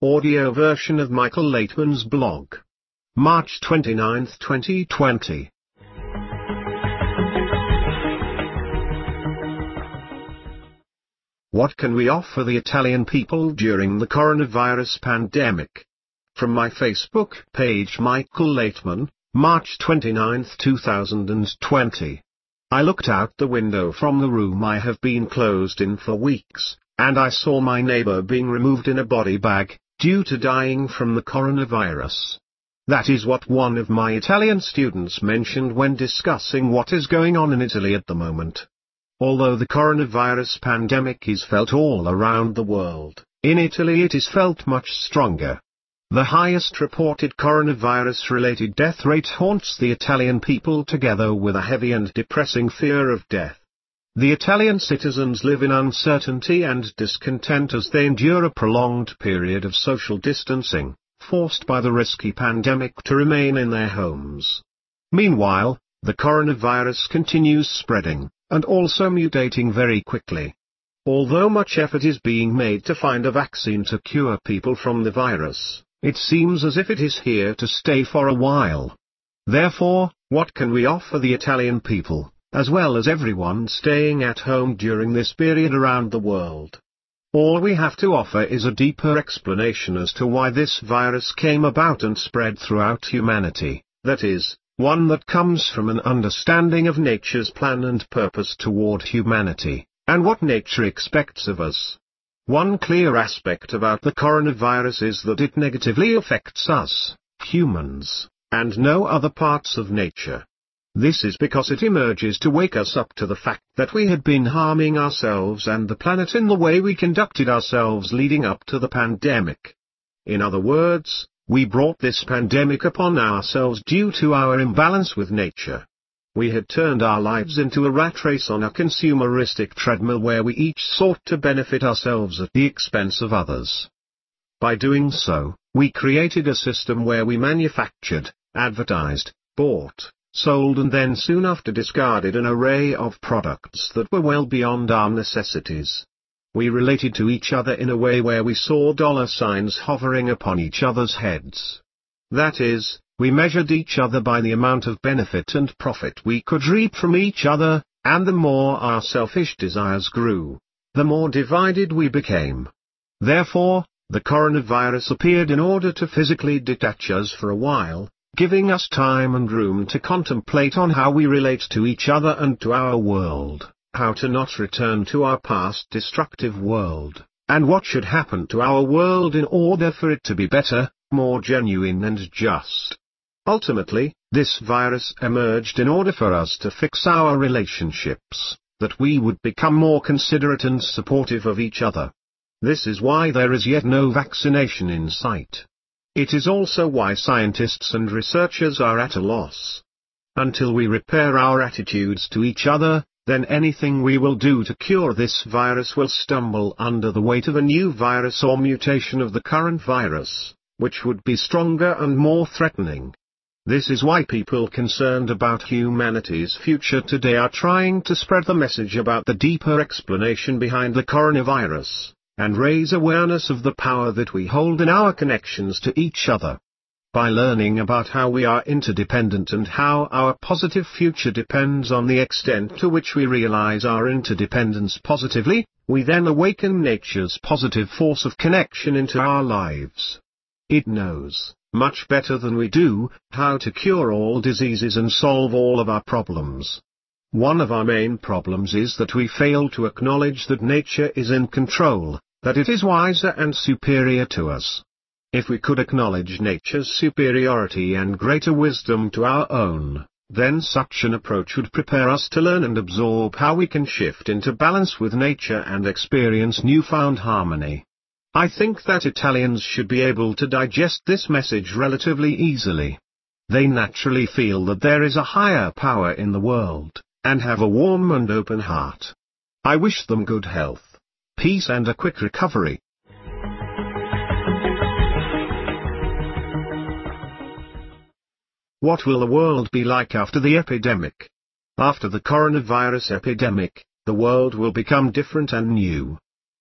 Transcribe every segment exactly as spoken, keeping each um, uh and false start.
Audio version of Michael Laitman's blog. March twenty-ninth, twenty twenty. What can we offer the Italian people during the coronavirus pandemic? From my Facebook page, Michael Laitman, March twenty-ninth, two thousand twenty. I looked out the window from the room I have been closed in for weeks, and I saw my neighbor being removed in a body bag, due to dying from the coronavirus. That is what one of my Italian students mentioned when discussing what is going on in Italy at the moment. Although the coronavirus pandemic is felt all around the world, in Italy it is felt much stronger. The highest reported coronavirus-related death rate haunts the Italian people together with a heavy and depressing fear of death. The Italian citizens live in uncertainty and discontent as they endure a prolonged period of social distancing, forced by the risky pandemic to remain in their homes. Meanwhile, the coronavirus continues spreading, and also mutating very quickly. Although much effort is being made to find a vaccine to cure people from the virus, it seems as if it is here to stay for a while. Therefore, what can we offer the Italian people, as well as everyone staying at home during this period around the world? All we have to offer is a deeper explanation as to why this virus came about and spread throughout humanity, that is, one that comes from an understanding of nature's plan and purpose toward humanity, and what nature expects of us. One clear aspect about the coronavirus is that it negatively affects us, humans, and no other parts of nature. This is because it emerges to wake us up to the fact that we had been harming ourselves and the planet in the way we conducted ourselves leading up to the pandemic. In other words, we brought this pandemic upon ourselves due to our imbalance with nature. We had turned our lives into a rat race on a consumeristic treadmill where we each sought to benefit ourselves at the expense of others. By doing so, we created a system where we manufactured, advertised, bought, sold and then soon after discarded an array of products that were well beyond our necessities. We related to each other in a way where we saw dollar signs hovering upon each other's heads. That is, we measured each other by the amount of benefit and profit we could reap from each other, and the more our selfish desires grew, the more divided we became. Therefore, the coronavirus appeared in order to physically detach us for a while, giving us time and room to contemplate on how we relate to each other and to our world, how to not return to our past destructive world, and what should happen to our world in order for it to be better, more genuine and just. Ultimately, this virus emerged in order for us to fix our relationships, that we would become more considerate and supportive of each other. This is why there is yet no vaccination in sight. It is also why scientists and researchers are at a loss. Until we repair our attitudes to each other, then anything we will do to cure this virus will stumble under the weight of a new virus or mutation of the current virus, which would be stronger and more threatening. This is why people concerned about humanity's future today are trying to spread the message about the deeper explanation behind the coronavirus, and raise awareness of the power that we hold in our connections to each other. By learning about how we are interdependent and how our positive future depends on the extent to which we realize our interdependence positively, we then awaken nature's positive force of connection into our lives. It knows, much better than we do, how to cure all diseases and solve all of our problems. One of our main problems is that we fail to acknowledge that nature is in control, that it is wiser and superior to us. If we could acknowledge nature's superiority and greater wisdom to our own, then such an approach would prepare us to learn and absorb how we can shift into balance with nature and experience newfound harmony. I think that Italians should be able to digest this message relatively easily. They naturally feel that there is a higher power in the world, and have a warm and open heart. I wish them good health, peace and a quick recovery. What will the world be like after the epidemic? After the coronavirus epidemic, the world will become different and new.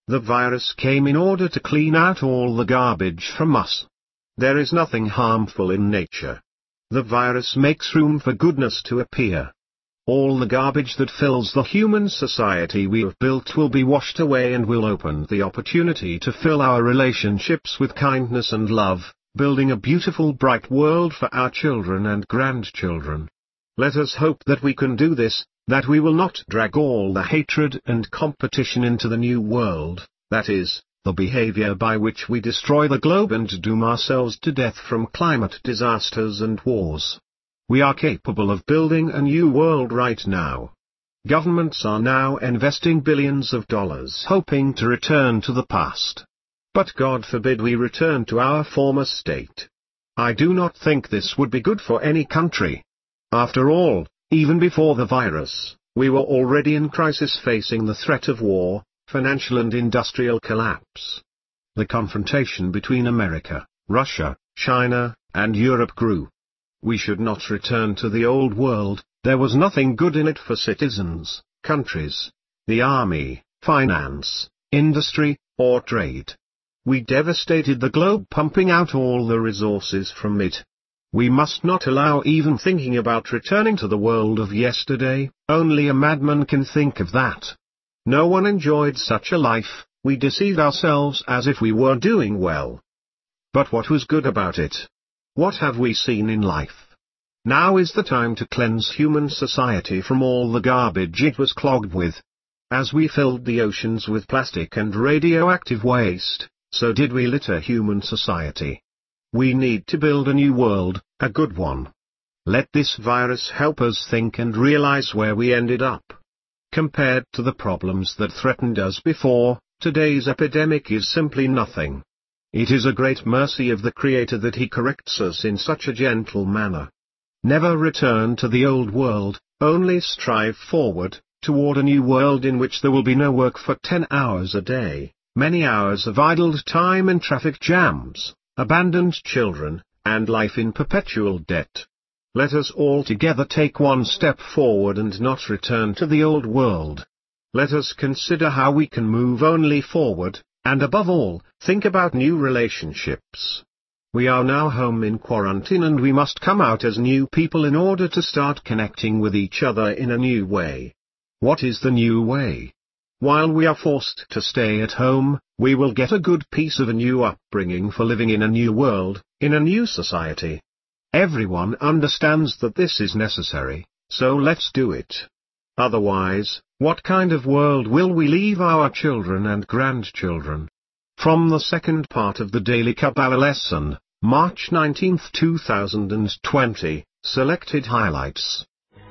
The virus came in order to clean out all the garbage from us. There is nothing harmful in nature. The virus makes room for goodness to appear. All the garbage that fills the human society we have built will be washed away and will open the opportunity to fill our relationships with kindness and love, building a beautiful bright world for our children and grandchildren. Let us hope that we can do this, that we will not drag all the hatred and competition into the new world, that is, the behavior by which we destroy the globe and doom ourselves to death from climate disasters and wars. We are capable of building a new world right now. Governments are now investing billions of dollars hoping to return to the past. But God forbid we return to our former state. I do not think this would be good for any country. After all, even before the virus, we were already in crisis facing the threat of war, financial and industrial collapse. The confrontation between America, Russia, China, and Europe grew. We should not return to the old world. There was nothing good in it for citizens, countries, the army, finance, industry, or trade. We devastated the globe, pumping out all the resources from it. We must not allow even thinking about returning to the world of yesterday. Only a madman can think of that. No one enjoyed such a life. We deceived ourselves as if we were doing well. But what was good about it? What have we seen in life? Now is the time to cleanse human society from all the garbage it was clogged with. As we filled the oceans with plastic and radioactive waste, so did we litter human society. We need to build a new world, a good one. Let this virus help us think and realize where we ended up. Compared to the problems that threatened us before, today's epidemic is simply nothing. It is a great mercy of the Creator that He corrects us in such a gentle manner. Never return to the old world, only strive forward, toward a new world in which there will be no work for ten hours a day, many hours of idled time in traffic jams, abandoned children, and life in perpetual debt. Let us all together take one step forward and not return to the old world. Let us consider how we can move only forward, and above all, think about new relationships. We are now home in quarantine and we must come out as new people in order to start connecting with each other in a new way. What is the new way? While we are forced to stay at home, we will get a good piece of a new upbringing for living in a new world, in a new society. Everyone understands that this is necessary, so let's do it. Otherwise, what kind of world will we leave our children and grandchildren? From the second part of the Daily Kabbalah Lesson, March nineteenth two thousand twenty, selected highlights.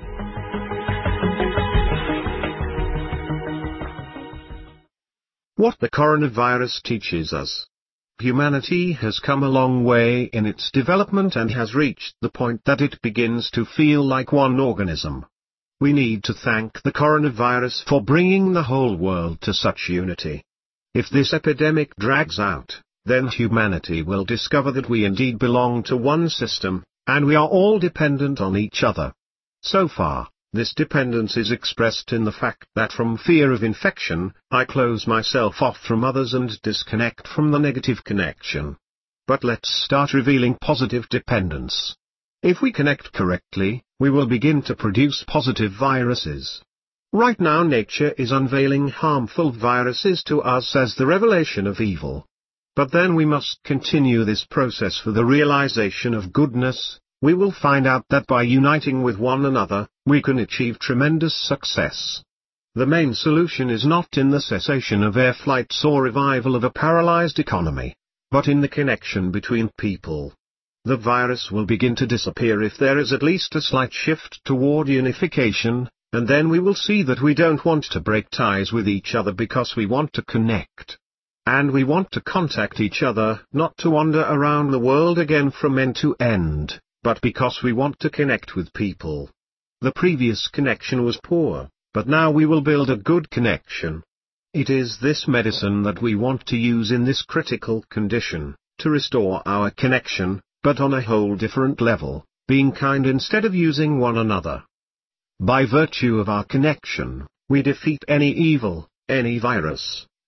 What the coronavirus teaches us. Humanity has come a long way in its development and has reached the point that it begins to feel like one organism. We need to thank the coronavirus for bringing the whole world to such unity. If this epidemic drags out, then humanity will discover that we indeed belong to one system, and we are all dependent on each other. So far, this dependence is expressed in the fact that from fear of infection, I close myself off from others and disconnect from the negative connection. But let's start revealing positive dependence. If we connect correctly, we will begin to produce positive viruses. Right now nature is unveiling harmful viruses to us as the revelation of evil. But then we must continue this process for the realization of goodness. We will find out that by uniting with one another, we can achieve tremendous success. The main solution is not in the cessation of air flights or revival of a paralyzed economy, but in the connection between people. The virus will begin to disappear if there is at least a slight shift toward unification, and then we will see that we don't want to break ties with each other because we want to connect. And we want to contact each other, not to wander around the world again from end to end, but because we want to connect with people. The previous connection was poor, but now we will build a good connection. It is this medicine that we want to use in this critical condition, to restore our connection, but on a whole different level, being kind instead of using one another. By virtue of our connection, we defeat any evil, any virus,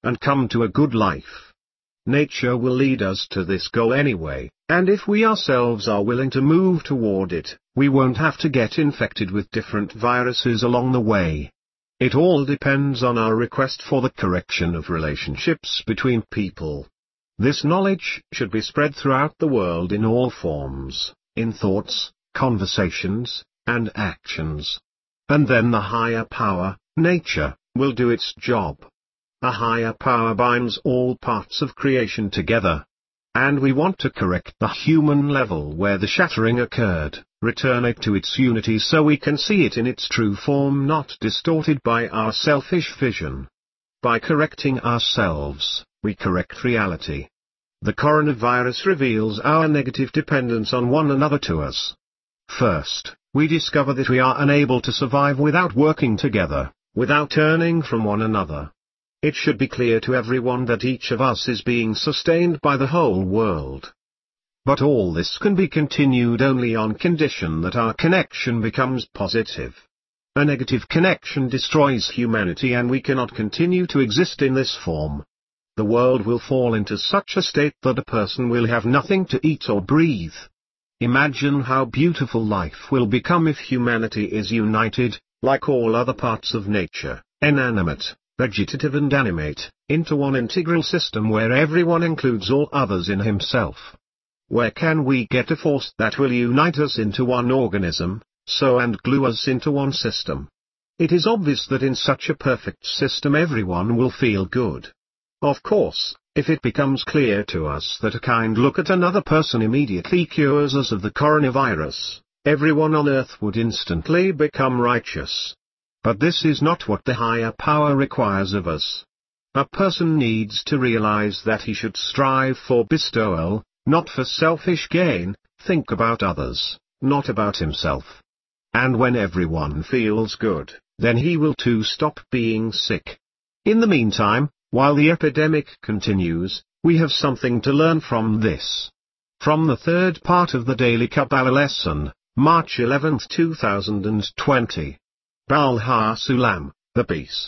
and come to a good life. Nature will lead us to this goal anyway, and if we ourselves are willing to move toward it, we won't have to get infected with different viruses along the way. It all depends on our request for the correction of relationships between people. This knowledge should be spread throughout the world in all forms, in thoughts, conversations, and actions. And then the higher power, nature, will do its job. A higher power binds all parts of creation together. And we want to correct the human level where the shattering occurred, return it to its unity so we can see it in its true form, not distorted by our selfish vision. By correcting ourselves, we correct reality. The coronavirus reveals our negative dependence on one another to us. First, we discover that we are unable to survive without working together, without turning from one another. It should be clear to everyone that each of us is being sustained by the whole world. But all this can be continued only on condition that our connection becomes positive. A negative connection destroys humanity and we cannot continue to exist in this form. The world will fall into such a state that a person will have nothing to eat or breathe. Imagine how beautiful life will become if humanity is united, like all other parts of nature, inanimate, vegetative and animate, into one integral system where everyone includes all others in himself. Where can we get a force that will unite us into one organism, sew and glue us into one system? It is obvious that in such a perfect system everyone will feel good. Of course, if it becomes clear to us that a kind look at another person immediately cures us of the coronavirus, everyone on earth would instantly become righteous. But this is not what the higher power requires of us. A person needs to realize that he should strive for bestowal, not for selfish gain, think about others, not about himself. And when everyone feels good, then he will too stop being sick. In the meantime, while the epidemic continues, we have something to learn from this. From the third part of the Daily Kabbalah lesson, March eleventh two thousand twenty. Baal HaSulam, the Peace.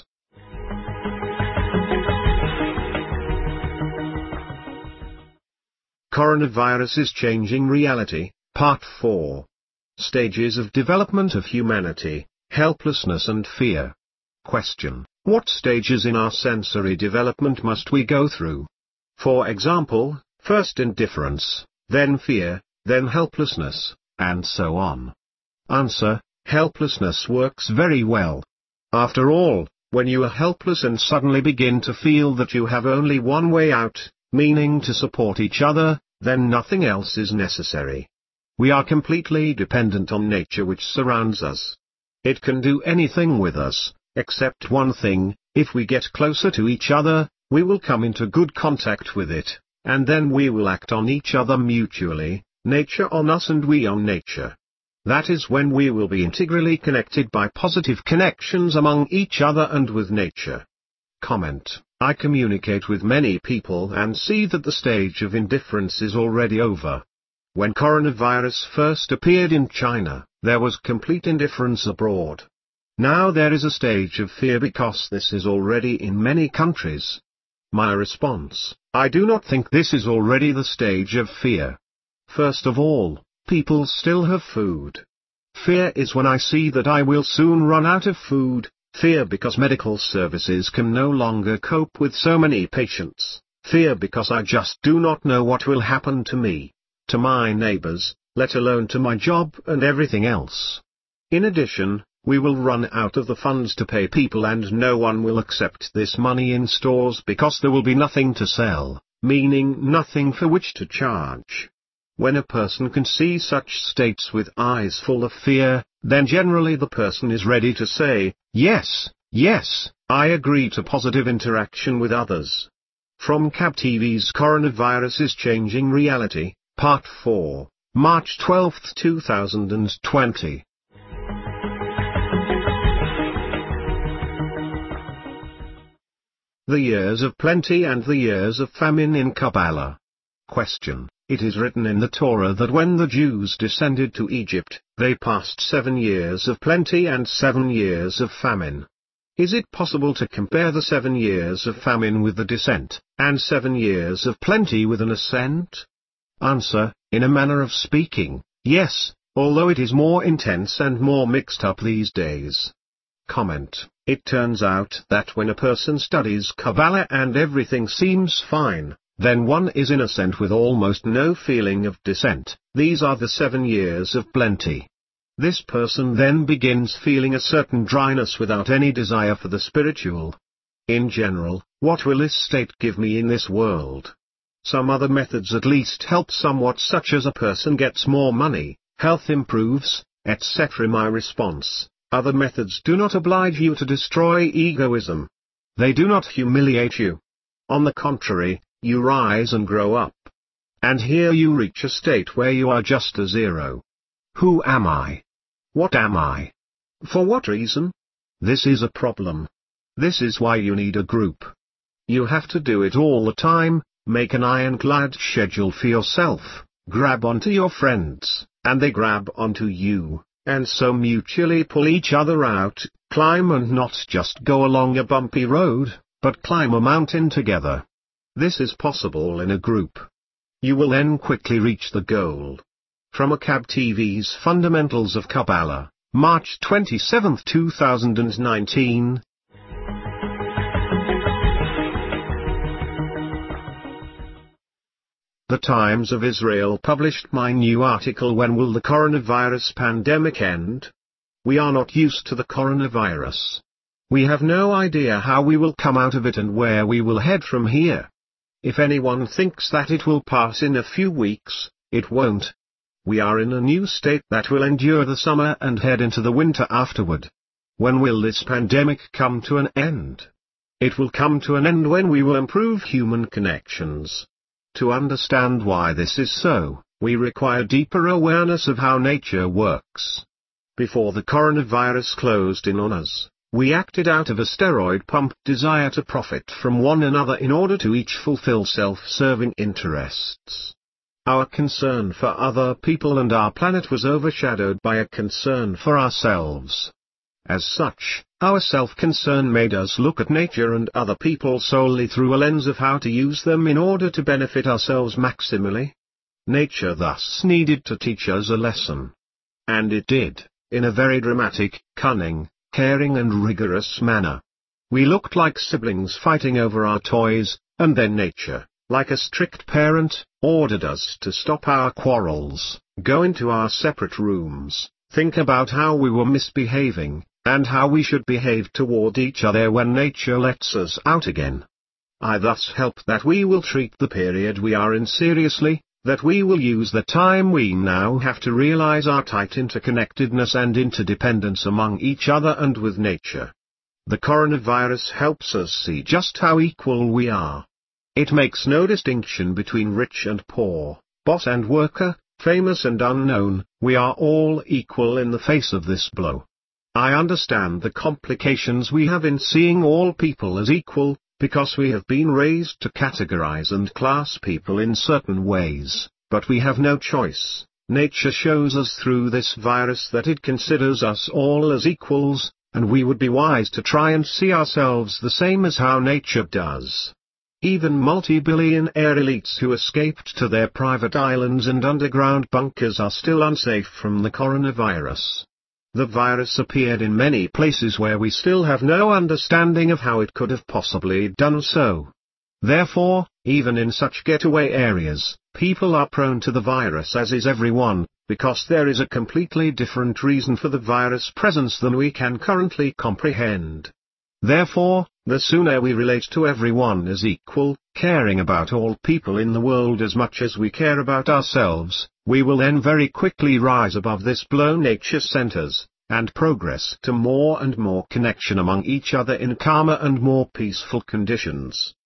Coronavirus is Changing Reality, Part four. Stages of Development of Humanity, Helplessness and Fear. Question: what stages in our sensory development must we go through? For example, first indifference, then fear, then helplessness, and so on. Answer: helplessness works very well. After all, when you are helpless and suddenly begin to feel that you have only one way out, meaning to support each other, then nothing else is necessary. We are completely dependent on nature which surrounds us. It can do anything with us, except one thing: if we get closer to each other, we will come into good contact with it, and then we will act on each other mutually, nature on us and we on nature. That is when we will be integrally connected by positive connections among each other and with nature. Comment: I communicate with many people and see that the stage of indifference is already over. When coronavirus first appeared in China, there was complete indifference abroad. Now there is a stage of fear because this is already in many countries. My response: I do not think this is already the stage of fear. First of all, people still have food. Fear is when I see that I will soon run out of food, fear because medical services can no longer cope with so many patients, fear because I just do not know what will happen to me, to my neighbors, let alone to my job and everything else. In addition, we will run out of the funds to pay people and no one will accept this money in stores because there will be nothing to sell, meaning nothing for which to charge. When a person can see such states with eyes full of fear, then generally the person is ready to say, yes, yes, I agree to positive interaction with others. From K A B T V's Coronavirus is Changing Reality, Part four, March twelfth two thousand twenty. The years of plenty and the years of famine in Kabbalah. Question: it is written in the Torah that when the Jews descended to Egypt, they passed seven years of plenty and seven years of famine. Is it possible to compare the seven years of famine with the descent, and seven years of plenty with an ascent? Answer, in a manner of speaking, yes, although it is more intense and more mixed up these days. Comment. It turns out that when a person studies Kabbalah and everything seems fine, then one is in ascent with almost no feeling of descent. These are the seven years of plenty. This person then begins feeling a certain dryness without any desire for the spiritual. In general, what will this state give me in this world? Some other methods at least help somewhat, such as a person gets more money, health improves, et cetera. My response: other methods do not oblige you to destroy egoism. They do not humiliate you. On the contrary, you rise and grow up. And here you reach a state where you are just a zero. Who am I? What am I? For what reason? This is a problem. This is why you need a group. You have to do it all the time, make an ironclad schedule for yourself, grab onto your friends, and they grab onto you, and so mutually pull each other out, climb and not just go along a bumpy road, but climb a mountain together. This is possible in a group. You will then quickly reach the goal. From A C A B T V's Fundamentals of Kabbalah, March twenty-seventh two thousand nineteen. The Times of Israel published my new article, When Will the Coronavirus Pandemic End? We are not used to the coronavirus. We have no idea how we will come out of it and where we will head from here. If anyone thinks that it will pass in a few weeks, it won't. We are in a new state that will endure the summer and head into the winter afterward. When will this pandemic come to an end? It will come to an end when we will improve human connections. To understand why this is so, we require deeper awareness of how nature works. Before the coronavirus closed in on us, we acted out of a steroid pump desire to profit from one another in order to each fulfill self-serving interests. Our concern for other people and our planet was overshadowed by a concern for ourselves. As such, our self-concern made us look at nature and other people solely through a lens of how to use them in order to benefit ourselves maximally. Nature thus needed to teach us a lesson. And it did, in a very dramatic, cunning, caring and rigorous manner. We looked like siblings fighting over our toys, and then nature, like a strict parent, ordered us to stop our quarrels, go into our separate rooms, think about how we were misbehaving, and how we should behave toward each other when nature lets us out again. I thus hope that we will treat the period we are in seriously, that we will use the time we now have to realize our tight interconnectedness and interdependence among each other and with nature. The coronavirus helps us see just how equal we are. It makes no distinction between rich and poor, boss and worker, famous and unknown. We are all equal in the face of this blow. I understand the complications we have in seeing all people as equal, because we have been raised to categorize and class people in certain ways, but we have no choice. Nature shows us through this virus that it considers us all as equals, and we would be wise to try and see ourselves the same as how nature does. Even multi-billionaire elites who escaped to their private islands and underground bunkers are still unsafe from the coronavirus. The virus appeared in many places where we still have no understanding of how it could have possibly done so. Therefore, even in such getaway areas, people are prone to the virus, as is everyone, because there is a completely different reason for the virus presence than we can currently comprehend. Therefore, the sooner we relate to everyone as equal, caring about all people in the world as much as we care about ourselves, we will then very quickly rise above this blow nature centers, and progress to more and more connection among each other in calmer and more peaceful conditions.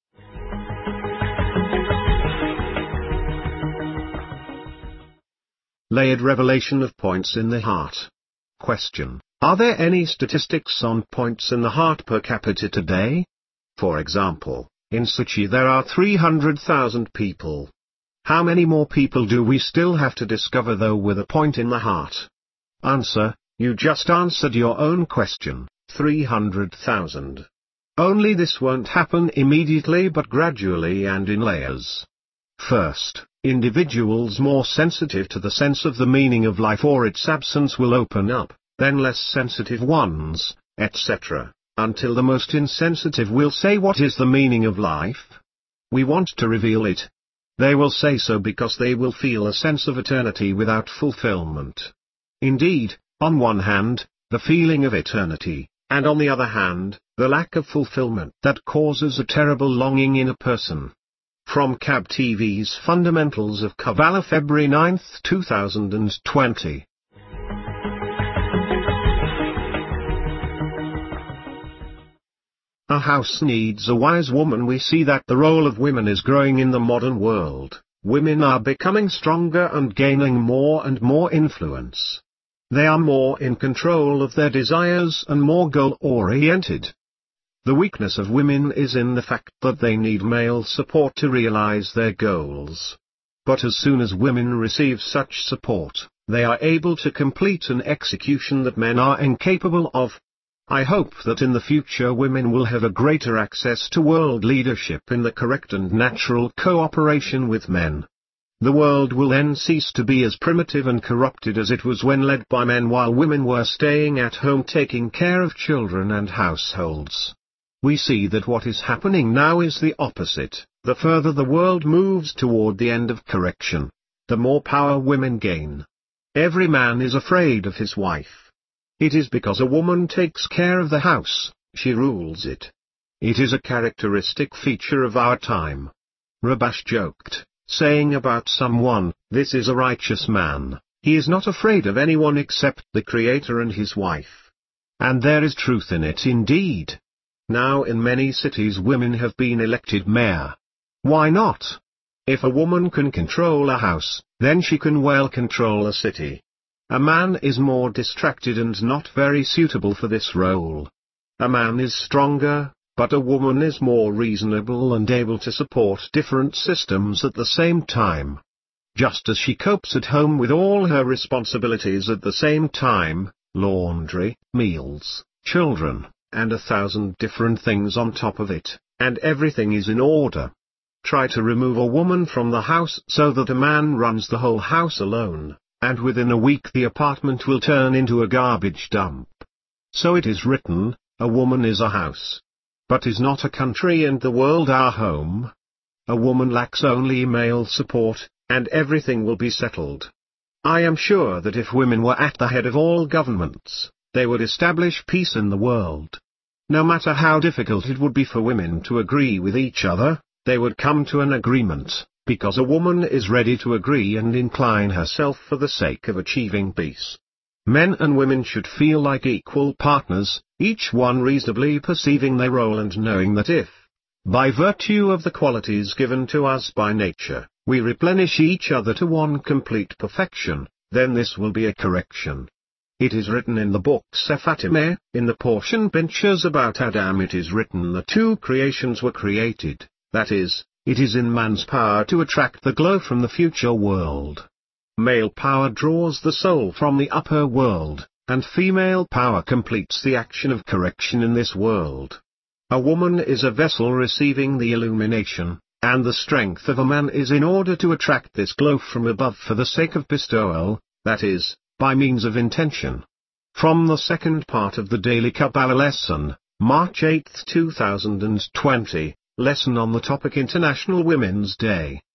Layered revelation of points in the heart. Question: are there any statistics on points in the heart per capita today? For example, in Sochi there are three hundred thousand people. How many more people do we still have to discover though with a point in the heart? Answer: you just answered your own question. three hundred thousand. Only this won't happen immediately but gradually and in layers. First, individuals more sensitive to the sense of the meaning of life or its absence will open up, then less sensitive ones, et cetera, until the most insensitive will say, "What is the meaning of life? We want to reveal it." They will say so because they will feel a sense of eternity without fulfillment. Indeed, on one hand, the feeling of eternity, and on the other hand, the lack of fulfillment that causes a terrible longing in a person. From C A B T V's Fundamentals of Kabbalah, February ninth, two thousand twenty. A house needs a wise woman. We see that the role of women is growing in the modern world. Women are becoming stronger and gaining more and more influence. They are more in control of their desires and more goal-oriented. The weakness of women is in the fact that they need male support to realize their goals. But as soon as women receive such support, they are able to complete an execution that men are incapable of. I hope that in the future women will have a greater access to world leadership in the correct and natural cooperation with men. The world will then cease to be as primitive and corrupted as it was when led by men while women were staying at home taking care of children and households. We see that what is happening now is the opposite. The further the world moves toward the end of correction, the more power women gain. Every man is afraid of his wife. It is because a woman takes care of the house, she rules it. It is a characteristic feature of our time. Rabash joked, saying about someone, "This is a righteous man, he is not afraid of anyone except the Creator and his wife." And there is truth in it indeed. Now in many cities women have been elected mayor. Why not? If a woman can control a house, then she can well control a city. A man is more distracted and not very suitable for this role. A man is stronger, but a woman is more reasonable and able to support different systems at the same time. Just as she copes at home with all her responsibilities at the same time, laundry, meals, children, and a thousand different things on top of it, and everything is in order. Try to remove a woman from the house so that a man runs the whole house alone, and within a week the apartment will turn into a garbage dump. So it is written, a woman is a house. But is not a country and the world our home? A woman lacks only male support, and everything will be settled. I am sure that if women were at the head of all governments, they would establish peace in the world. No matter how difficult it would be for women to agree with each other, they would come to an agreement, because a woman is ready to agree and incline herself for the sake of achieving peace. Men and women should feel like equal partners, each one reasonably perceiving their role and knowing that if, by virtue of the qualities given to us by nature, we replenish each other to one complete perfection, then this will be a correction. It is written in the book Sephatimeh, in the portion Pinchas about Adam it is written that two creations were created, that is, it is in man's power to attract the glow from the future world. Male power draws the soul from the upper world, and female power completes the action of correction in this world. A woman is a vessel receiving the illumination, and the strength of a man is in order to attract this glow from above for the sake of bestowal, that is, by means of intention. From the second part of the Daily Kabbalah Lesson, March eighth two thousand twenty, lesson on the topic International Women's Day.